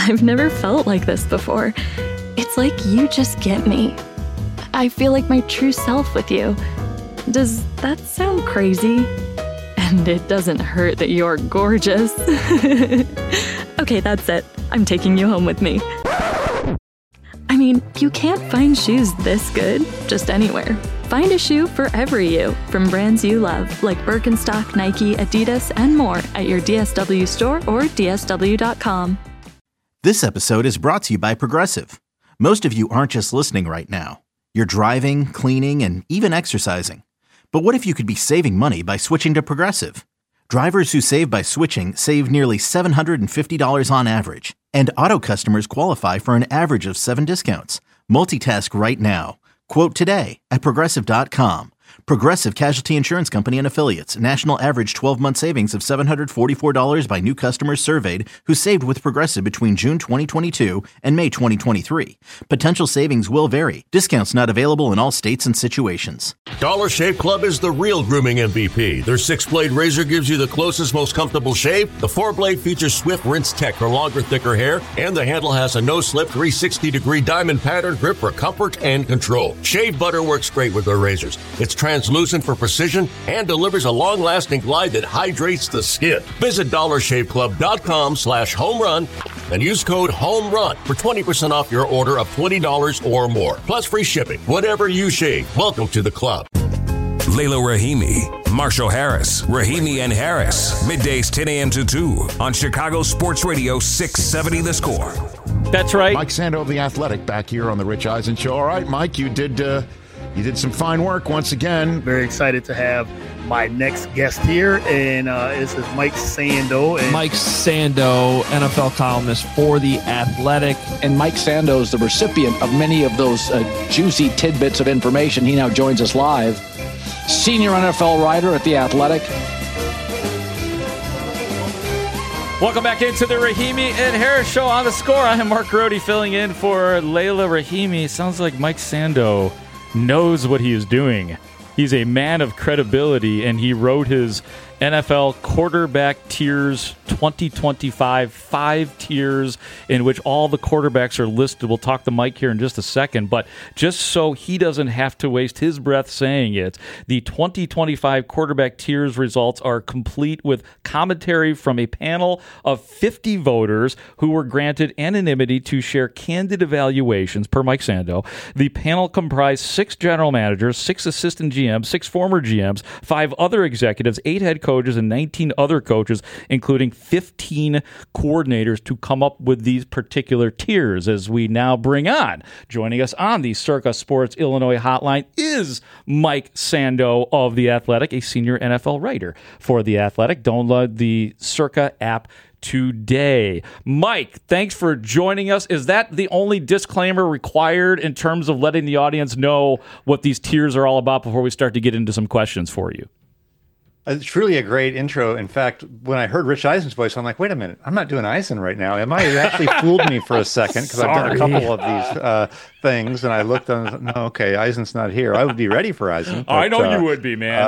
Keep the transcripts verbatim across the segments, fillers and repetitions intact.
I've never felt like this before. It's like you just get me. I feel like my true self with you. Does that sound crazy? And it doesn't hurt that you're gorgeous. Okay, that's it. I'm taking you home with me. I mean, you can't find shoes this good just anywhere. Find a shoe for every you from brands you love, like Birkenstock, Nike, Adidas, and more at your D S W store or D S W dot com. This episode is brought to you by Progressive. Most of you aren't just listening right now. You're driving, cleaning, and even exercising. But what if you could be saving money by switching to Progressive? Drivers who save by switching save nearly seven hundred fifty dollars on average. And auto customers qualify for an average of seven discounts. Multitask right now. Quote today at Progressive dot com. Progressive Casualty Insurance Company and Affiliates. National average twelve-month savings of seven hundred forty-four dollars by new customers surveyed who saved with Progressive between June twenty twenty-two and May twenty twenty-three. Potential savings will vary. Discounts not available in all states and situations. Dollar Shave Club is the real grooming M V P. Their six-blade razor gives you the closest, most comfortable shave. The four-blade features Swift Rinse Tech for longer, thicker hair. And the handle has a no-slip three hundred sixty degree diamond pattern grip for comfort and control. Shave butter works great with their razors. It's translucent for precision and delivers a long-lasting glide that hydrates the skin. Visit dollar shave club dot com slash home run and use code HOMERUN for twenty percent off your order of twenty dollars or more. Plus free shipping. Whatever you shave, welcome to the club. Layla Rahimi, Marshall Harris, Rahimi and Harris. Middays ten a.m. to two on Chicago Sports Radio six seventy The Score. That's right. Mike Sando of The Athletic back here on the Rich Eisen Show. All right, Mike, you did uh, you did some fine work once again. Very excited to have my next guest here, and uh, this is Mike Sando. And Mike Sando, N F L columnist for The Athletic. And Mike Sando is the recipient of many of those uh, juicy tidbits of information. He now joins us live. Senior N F L writer at The Athletic. Welcome back into the Rahimi and Harris Show on The Score. I am Mark Grody filling in for Layla Rahimi. Sounds like Mike Sando knows what he is doing. He's a man of credibility, and he wrote his N F L quarterback tiers twenty twenty-five, five tiers in which all the quarterbacks are listed. We'll talk to Mike here in just a second, but just so he doesn't have to waste his breath saying it, the twenty twenty-five quarterback tiers results are complete with commentary from a panel of fifty voters who were granted anonymity to share candid evaluations, per Mike Sando. The panel comprised six general managers, six assistant G Ms, six former G Ms, five other executives, eight head coaches, and nineteen other coaches, including fifteen coordinators, to come up with these particular tiers. As we now bring on, joining us on the Circa Sports Illinois hotline is Mike Sando of The Athletic, a senior N F L writer for The Athletic. Download the Circa app today. Mike, thanks for joining us. Is that the only disclaimer required in terms of letting the audience know what these tiers are all about before we start to get into some questions for you? It's truly a great intro. In fact, when I heard Rich Eisen's voice, I'm like, wait a minute, I'm not doing Eisen right now. Am I? It actually fooled me for a second because I've done a couple of these uh, things, and I looked on, no, okay, Eisen's not here. I would be ready for Eisen. But, I know uh, you would be, man.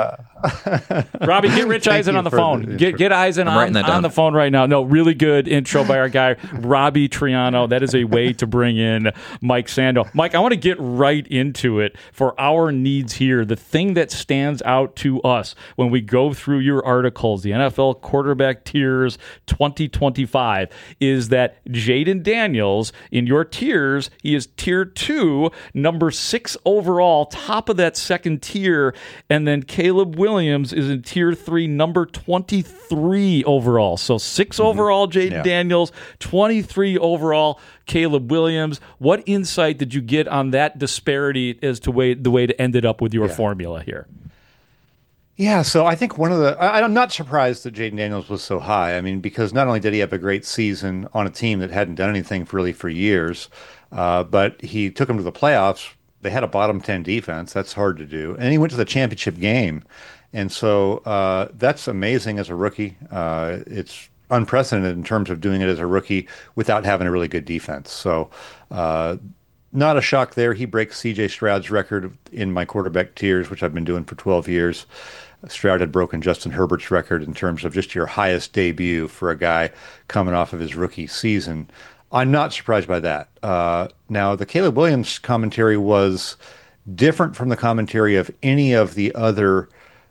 Uh, Robbie, get Rich Eisen on the phone. The get get Eisen on, on the phone right now. No, really good intro by our guy, Robbie Triano. That is a way to bring in Mike Sando. Mike, I want to get right into it for our needs here. The thing that stands out to us when we go through your articles, the N F L quarterback tiers twenty twenty-five, is that Jayden Daniels, in your tiers, he is tier two, number six overall, top of that second tier, and then Caleb Williams is in tier three, number twenty-three overall. So six mm-hmm. overall Jayden yeah. Daniels, twenty-three overall Caleb Williams. What insight did you get on that disparity as to way, the way it ended up with your yeah. formula here? Yeah, so I think one of the, I, I'm not surprised that Jayden Daniels was so high. I mean, because not only did he have a great season on a team that hadn't done anything for really for years, uh, but he took them to the playoffs. They had a bottom ten defense. That's hard to do. And he went to the championship game. And so uh, that's amazing as a rookie. Uh, it's unprecedented in terms of doing it as a rookie without having a really good defense. So uh, not a shock there. He breaks C J Stroud's record in my quarterback tiers, which I've been doing for twelve years. Stroud had broken Justin Herbert's record in terms of just your highest debut for a guy coming off of his rookie season. I'm not surprised by that. Uh, now, the Caleb Williams commentary was different from the commentary of any of the other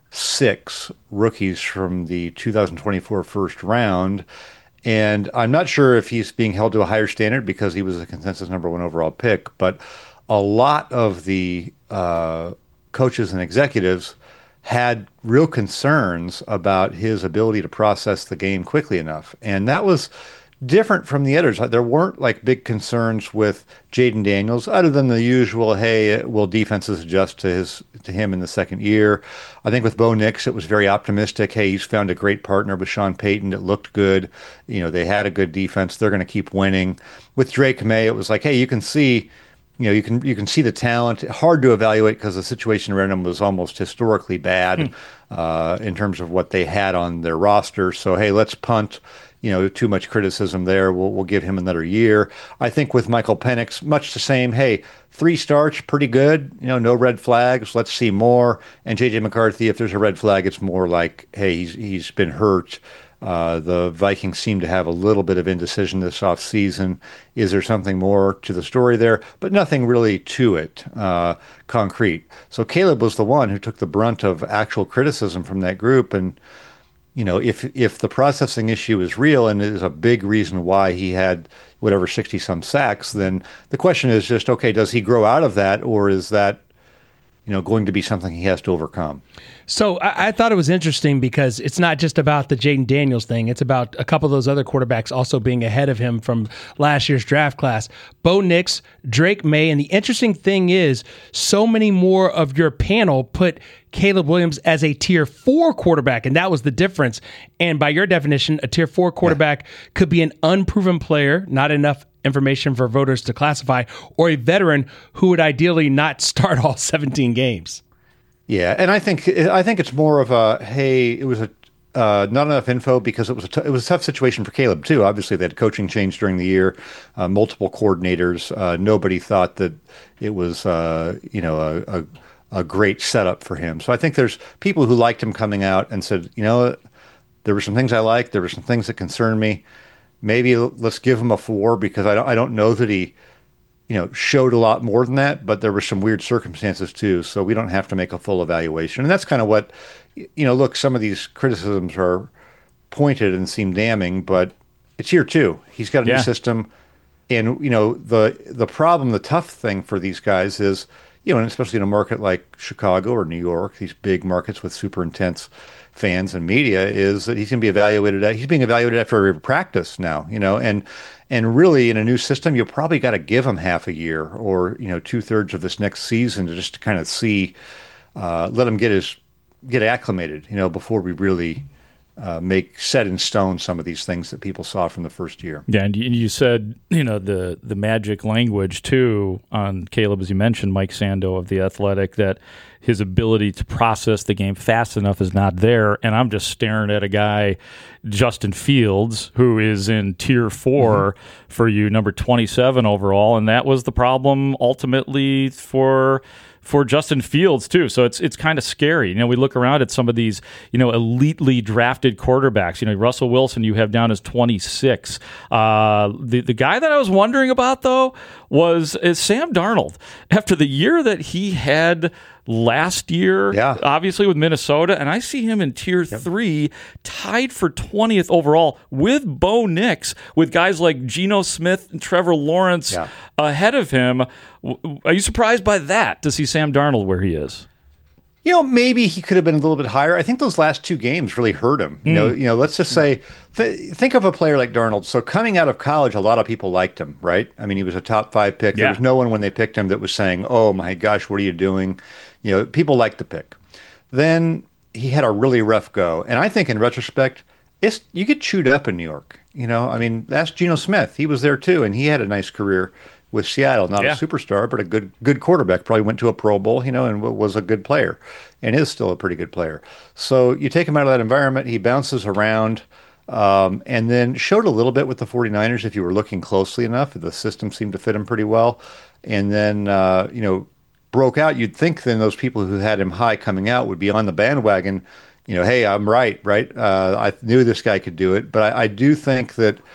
six rookies from the two thousand twenty-four first round. And I'm not sure if he's being held to a higher standard because he was a consensus number one overall pick, but a lot of the uh, coaches and executives had real concerns about his ability to process the game quickly enough. And that was different from the others. There weren't like big concerns with Jaden Daniels, other than the usual, hey, will defenses adjust to his to him in the second year? I think with Bo Nix, it was very optimistic. Hey, he's found a great partner with Sean Payton. It looked good. You know, they had a good defense. They're going to keep winning. With Drake May, it was like, hey, you can see, you know, you can you can see the talent. Hard to evaluate because the situation around him was almost historically bad hmm. uh, in terms of what they had on their roster. So, hey, let's punt. You know, too much criticism there. We'll we'll give him another year. I think with Michael Penix, much the same. Hey, three starts, pretty good. You know, no red flags. Let's see more. And J J McCarthy, if there's a red flag, it's more like, hey, he's he's been hurt. Uh, the Vikings seem to have a little bit of indecision this offseason. Is there something more to the story there? But nothing really to it, uh, concrete. So Caleb was the one who took the brunt of actual criticism from that group. And you know, if if the processing issue is real and is a big reason why he had whatever sixty some sacks, then the question is just, okay, does he grow out of that, or is that, you know, going to be something he has to overcome? So I, I thought it was interesting because it's not just about the Jaden Daniels thing. It's about a couple of those other quarterbacks also being ahead of him from last year's draft class. Bo Nix, Drake May, and the interesting thing is so many more of your panel put Caleb Williams as a tier four quarterback, and that was the difference. And by your definition, a tier four quarterback yeah. could be an unproven player, not enough information for voters to classify, or a veteran who would ideally not start all seventeen games. Yeah, and I think I think it's more of a, hey, it was a uh, not enough info because it was a t- it was a tough situation for Caleb too. Obviously, they had coaching change during the year, uh, multiple coordinators. Uh, nobody thought that it was uh, you know a, a a great setup for him. So I think there's people who liked him coming out and said, you know, there were some things I liked, there were some things that concerned me. Maybe let's give him a four because I don't I don't know that he, you know, showed a lot more than that, but there were some weird circumstances too. So we don't have to make a full evaluation. And that's kind of what, you know, look, some of these criticisms are pointed and seem damning, but it's year two. He's got a yeah. new system. And, you know, the the problem, the tough thing for these guys is, you know, and especially in a market like Chicago or New York, these big markets with super intense fans and media, is that he's going to be evaluated at, he's being evaluated after every practice now, you know, and, and really in a new system, you probably got to give him half a year or, you know, two thirds of this next season to just to kind of see, uh, let him get his, get acclimated, you know, before we really uh, make set in stone some of these things that people saw from the first year. Yeah. And you said, you know, the, the magic language too on Caleb, as you mentioned, Mike Sando of The Athletic, that his ability to process the game fast enough is not there. And I'm just staring at a guy, Justin Fields, who is in tier four mm-hmm. for you, number twenty-seven overall. And that was the problem ultimately for for Justin Fields too. So it's it's kind of scary. You know, we look around at some of these, you know, elitely drafted quarterbacks. You know, Russell Wilson you have down as twenty-six. Uh, the the guy that I was wondering about though was is Sam Darnold. After the year that he had last year, yeah. obviously with Minnesota, and I see him in tier yep. three, tied for twentieth overall with Bo Nix, with guys like Geno Smith and Trevor Lawrence yeah. ahead of him. Are you surprised by that, to see Sam Darnold where he is? You know, maybe he could have been a little bit higher. I think those last two games really hurt him. You mm. know, you know. Let's just say, th- think of a player like Darnold. So coming out of college, a lot of people liked him, right? I mean, he was a top five pick. Yeah. There was no one when they picked him that was saying, "Oh my gosh, what are you doing?" You know, people liked the pick. Then he had a really rough go, and I think in retrospect, it's you get chewed up in New York. You know, I mean, that's Geno Smith. He was there too, and he had a nice career with Seattle. Not yeah. a superstar, but a good good quarterback. Probably went to a Pro Bowl, you know, and was a good player, and is still a pretty good player. So you take him out of that environment, he bounces around, um, and then showed a little bit with the 49ers if you were looking closely enough. The system seemed to fit him pretty well. And then, uh, you know, broke out. You'd think then those people who had him high coming out would be on the bandwagon. You know, hey, I'm right, right? Uh, I knew this guy could do it. But I, I do think that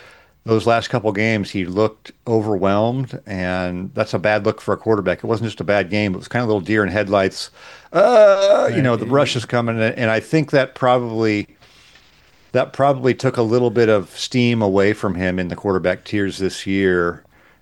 those last couple games, he looked overwhelmed, and that's a bad look for a quarterback. It wasn't just a bad game. It was kind of a little deer in headlights. Uh, you know, the rush is coming, and I think that probably that probably took a little bit of steam away from him in the quarterback tiers this year,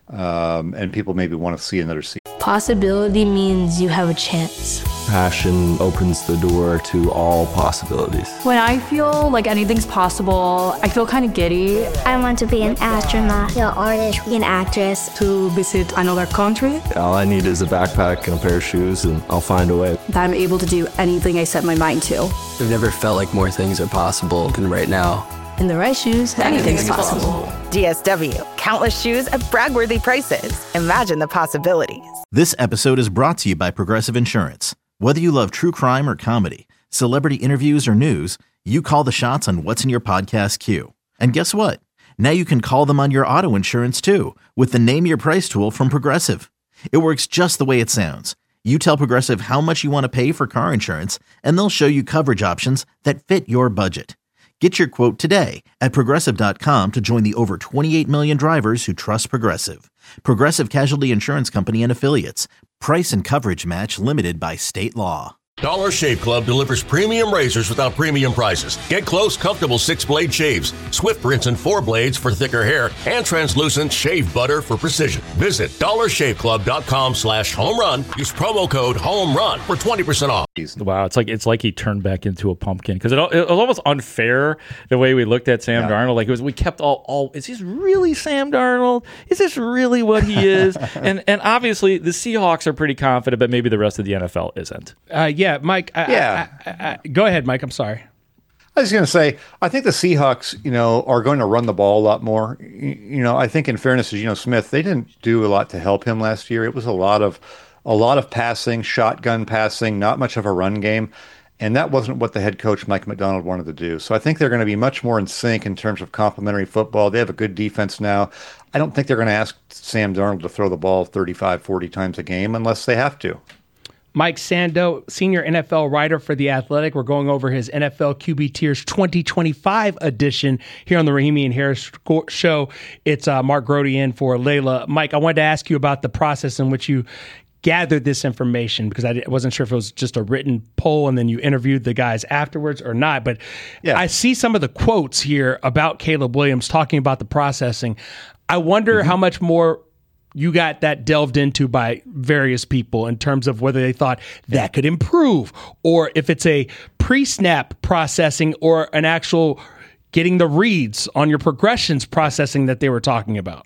um, and people maybe want to see another season. Possibility means you have a chance. Passion opens the door to all possibilities. When I feel like anything's possible, I feel kind of giddy. I want to be an astronaut, an artist, an actress. To visit another country. All I need is a backpack and a pair of shoes, and I'll find a way. That I'm able to do anything I set my mind to. I've never felt like more things are possible than right now. In the right shoes, anything's, anything's possible. possible. D S W, countless shoes at brag-worthy prices. Imagine the possibilities. This episode is brought to you by Progressive Insurance. Whether you love true crime or comedy, celebrity interviews or news, you call the shots on what's in your podcast queue. And guess what? Now you can call them on your auto insurance too with the Name Your Price tool from Progressive. It works just the way it sounds. You tell Progressive how much you want to pay for car insurance, and they'll show you coverage options that fit your budget. Get your quote today at Progressive dot com to join the over twenty-eight million drivers who trust Progressive. Progressive Casualty Insurance Company and Affiliates. Price and coverage match limited by state law. Dollar Shave Club delivers premium razors without premium prices. Get close, comfortable six-blade shaves, swift rinse and four blades for thicker hair, and translucent shave butter for precision. Visit dollar shave club dot com slash home run. Use promo code home run for twenty percent off. Wow, it's like it's like he turned back into a pumpkin because it, it was almost unfair the way we looked at Sam yeah. Darnold. Like it was, we kept all, all. Is this really Sam Darnold? Is this really what he is? and and obviously the Seahawks are pretty confident, but maybe the rest of the N F L isn't. Uh, yeah, Mike. I, yeah, I, I, I, go ahead, Mike. I'm sorry. I was going to say, I think the Seahawks, you know, are going to run the ball a lot more. You, you know, I think in fairness to Geno Smith, they didn't do a lot to help him last year. It was a lot of a lot of passing, shotgun passing, not much of a run game. And that wasn't what the head coach, Mike Macdonald, wanted to do. So I think they're going to be much more in sync in terms of complementary football. They have a good defense now. I don't think they're going to ask Sam Darnold to throw the ball thirty-five, forty times a game unless they have to. Mike Sando, senior N F L writer for The Athletic. We're going over his N F L Q B Tiers twenty twenty-five edition here on the Rahimi and Harris Show. It's uh, Mark Grote in for Layla. Mike, I wanted to ask you about the process in which you gathered this information, because I wasn't sure if it was just a written poll and then you interviewed the guys afterwards or not. But yeah. I see some of the quotes here about Caleb Williams talking about the processing. I wonder mm-hmm. how much more you got that delved into by various people in terms of whether they thought that could improve, or if it's a pre-snap processing or an actual getting the reads on your progressions processing that they were talking about.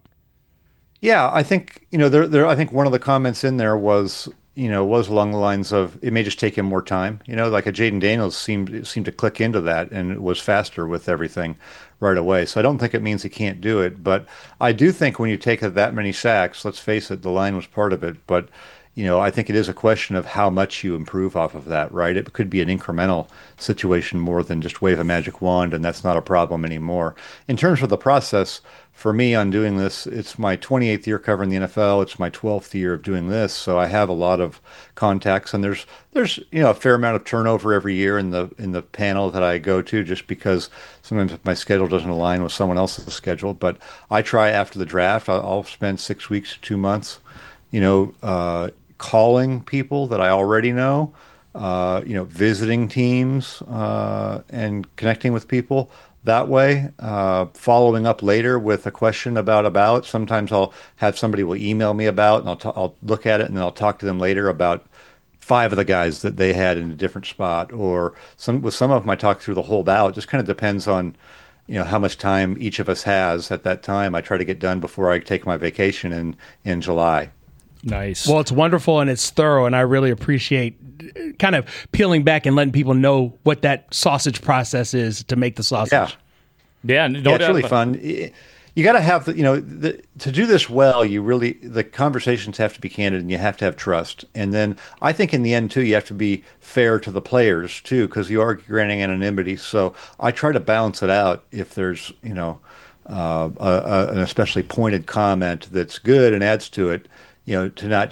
Yeah, I think, you know, there, there, I think one of the comments in there was, you know, was along the lines of it may just take him more time. You know, like a Jaden Daniels seemed seemed to click into that and was faster with everything right away. So I don't think it means he can't do it. But I do think when you take that many sacks, let's face it, the line was part of it. But, you know, I think it is a question of how much you improve off of that, right? It could be an incremental situation more than just wave a magic wand, and that's not a problem anymore. In terms of the process, for me on doing this, it's my twenty-eighth year covering the N F L. It's my twelfth year of doing this, so I have a lot of contacts, and there's there's you know a fair amount of turnover every year in the in the panel that I go to, just because sometimes if my schedule doesn't align with someone else's schedule. But I try after the draft. I'll, I'll spend six weeks to two months, you know, uh, calling people that I already know, uh, you know, visiting teams uh, and connecting with people that way, uh, following up later with a question about a ballot. Sometimes I'll have somebody will email me about, and I'll, t- I'll look at it, and then I'll talk to them later about five of the guys that they had in a different spot. Or some with some of them I talk through the whole ballot. It just kind of depends on, you know, how much time each of us has at that time. I try to get done before I take my vacation in, in July. Nice. Well, it's wonderful and it's thorough, and I really appreciate kind of peeling back and letting people know what that sausage process is to make the sausage. Yeah, yeah, no yeah it's doubt. really fun. You got to have the, you know, the, to do this well. You really the conversations have to be candid, and you have to have trust. And then I think in the end too, you have to be fair to the players too, because you are granting anonymity. So I try to balance it out. If there's, you know, uh, a, a, an especially pointed comment that's good and adds to it, you know, to not just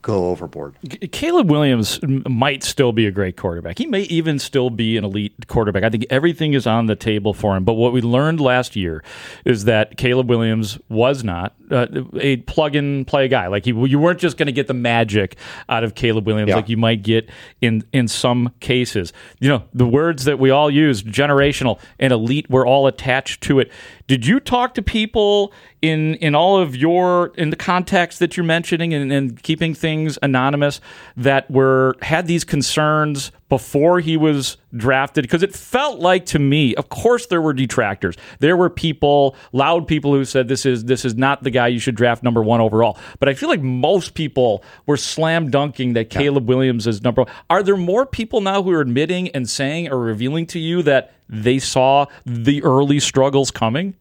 go overboard. Caleb Williams might still be a great quarterback. He may even still be an elite quarterback. I think everything is on the table for him. But what we learned last year is that Caleb Williams was not uh, a plug-and-play guy. Like he, you weren't just going to get the magic out of Caleb Williams yeah. like you might get in in some cases. You know, the words that we all use, generational and elite, we're all attached to it. Did you talk to people in in all of your in the context that you're mentioning and, and keeping things anonymous that were had these concerns before he was drafted? Because it felt like to me, of course, there were detractors. There were people, loud people, who said this is this is not the guy you should draft number one overall. But I feel like most people were slam dunking that Caleb yeah. Williams is number one. Are there more people now who are admitting and saying or revealing to you that they saw the early struggles coming?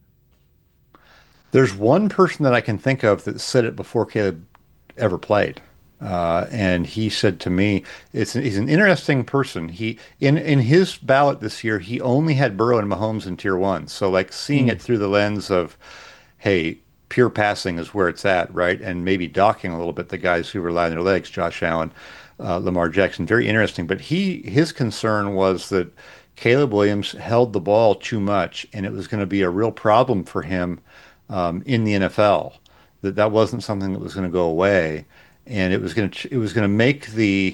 There's one person that I can think of that said it before Caleb ever played. Uh, and he said to me, it's, he's an interesting person. He in, in his ballot this year, he only had Burrow and Mahomes in tier one. So like seeing mm. it through the lens of, hey, pure passing is where it's at, right? And maybe docking a little bit the guys who rely on their legs, Josh Allen, uh, Lamar Jackson, very interesting. But he his concern was that Caleb Williams held the ball too much, and it was going to be a real problem for him Um, in the N F L, that that wasn't something that was going to go away, and it was going to it was going to make the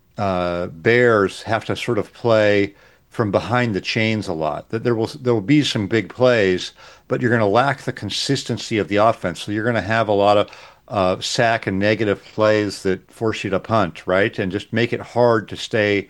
uh, Bears have to sort of play from behind the chains a lot. That there will there will be some big plays, but you're going to lack the consistency of the offense. So you're going to have a lot of uh, sack and negative plays that force you to punt, right, and just make it hard to stay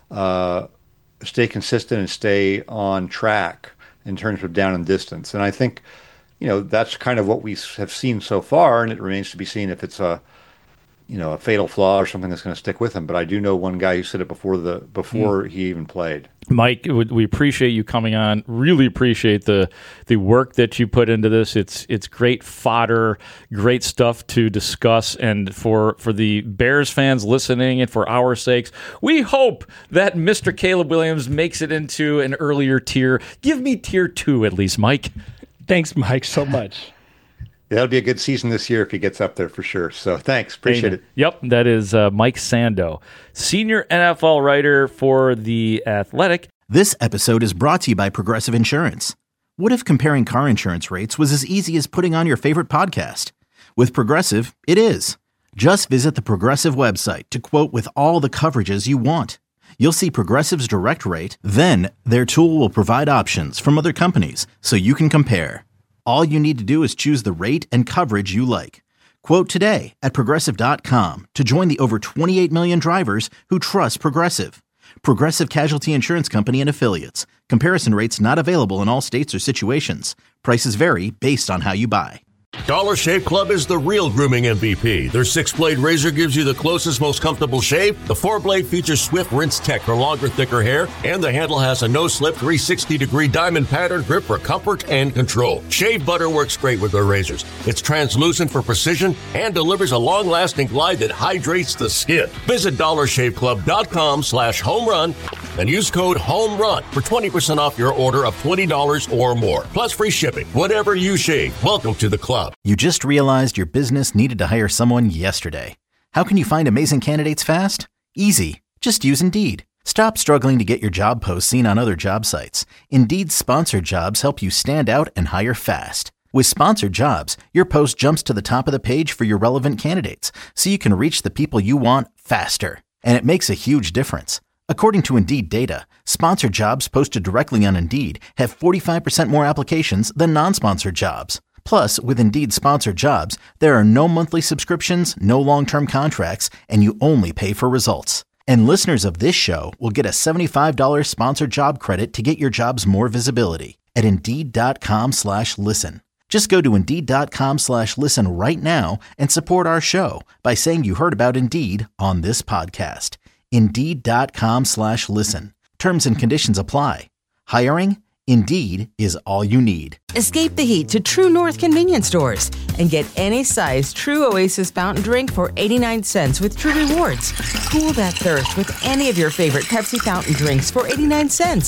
uh, stay consistent and stay on track in terms of down and distance. And I think, you know, that's kind of what we have seen so far, and it remains to be seen if it's a, you know, a fatal flaw or something that's going to stick with him. But I do know one guy who said it before the before mm. he even played. Mike, we appreciate you coming on. Really appreciate the the work that you put into this. It's it's great fodder, great stuff to discuss. And for for the Bears fans listening, and for our sakes, we hope that Mister Caleb Williams makes it into an earlier tier. Give me tier two at least, Mike. Thanks, Mike, so much. Yeah, that'll be a good season this year if he gets up there for sure. So thanks. Appreciate Amen. it. Yep, that is uh, Mike Sando, senior N F L writer for The Athletic. This episode is brought to you by Progressive Insurance. What if comparing car insurance rates was as easy as putting on your favorite podcast? With Progressive, it is. Just visit the Progressive website to quote with all the coverages you want. You'll see Progressive's direct rate, then their tool will provide options from other companies so you can compare. All you need to do is choose the rate and coverage you like. Quote today at Progressive dot com to join the over twenty-eight million drivers who trust Progressive. Progressive Casualty Insurance Company and Affiliates. Comparison rates not available in all states or situations. Prices vary based on how you buy. Dollar Shave Club is the real grooming M V P. Their six-blade razor gives you the closest, most comfortable shave. The four-blade features Swift Rinse Tech for longer, thicker hair. And the handle has a no-slip three sixty degree diamond pattern grip for comfort and control. Shave butter works great with their razors. It's translucent for precision and delivers a long-lasting glide that hydrates the skin. Visit dollar shave club dot com slash home run and use code HOMERUN for twenty percent off your order of twenty dollars or more. Plus free shipping. Whatever you shave, welcome to the club. You just realized your business needed to hire someone yesterday. How can you find amazing candidates fast? Easy. Just use Indeed. Stop struggling to get your job posts seen on other job sites. Indeed's sponsored jobs help you stand out and hire fast. With sponsored jobs, your post jumps to the top of the page for your relevant candidates, so you can reach the people you want faster. And it makes a huge difference. According to Indeed data, sponsored jobs posted directly on Indeed have forty-five percent more applications than non-sponsored jobs. Plus, with Indeed sponsored jobs, there are no monthly subscriptions, no long-term contracts, and you only pay for results. And listeners of this show will get a seventy-five dollars sponsored job credit to get your jobs more visibility at Indeed.com slash listen. Just go to Indeed.com slash listen right now and support our show by saying you heard about Indeed on this podcast. Indeed.com slash listen. Terms and conditions apply. Hiring? Indeed is all you need. Escape the heat to True North convenience stores and get any size True Oasis fountain drink for eighty-nine cents with True Rewards. Cool that thirst with any of your favorite Pepsi fountain drinks for eighty-nine cents.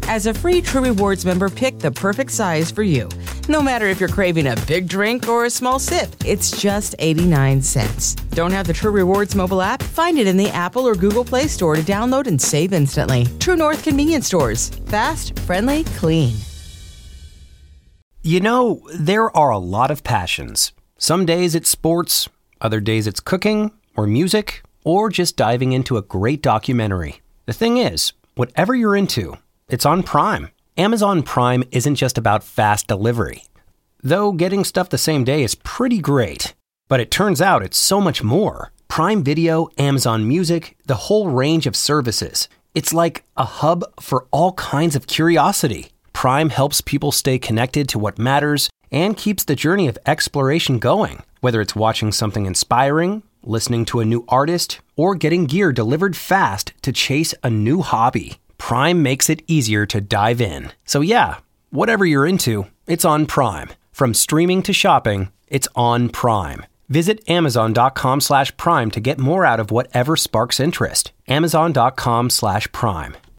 As a free True Rewards member, pick the perfect size for you. No matter if you're craving a big drink or a small sip, it's just eighty-nine cents. Don't have the True Rewards mobile app? Find it in the Apple or Google Play Store to download and save instantly. True North Convenience Stores. Fast, friendly, clean. You know, there are a lot of passions. Some days it's sports, other days it's cooking, or music, or just diving into a great documentary. The thing is, whatever you're into, it's on Prime. Amazon Prime isn't just about fast delivery. Though getting stuff the same day is pretty great. But it turns out it's so much more. Prime Video, Amazon Music, the whole range of services. It's like a hub for all kinds of curiosity. Prime helps people stay connected to what matters and keeps the journey of exploration going. Whether it's watching something inspiring, listening to a new artist, or getting gear delivered fast to chase a new hobby, Prime makes it easier to dive in. So yeah, whatever you're into, it's on Prime. From streaming to shopping, it's on Prime. Visit amazon.com slash prime to get more out of whatever sparks interest. Amazon.com slash prime.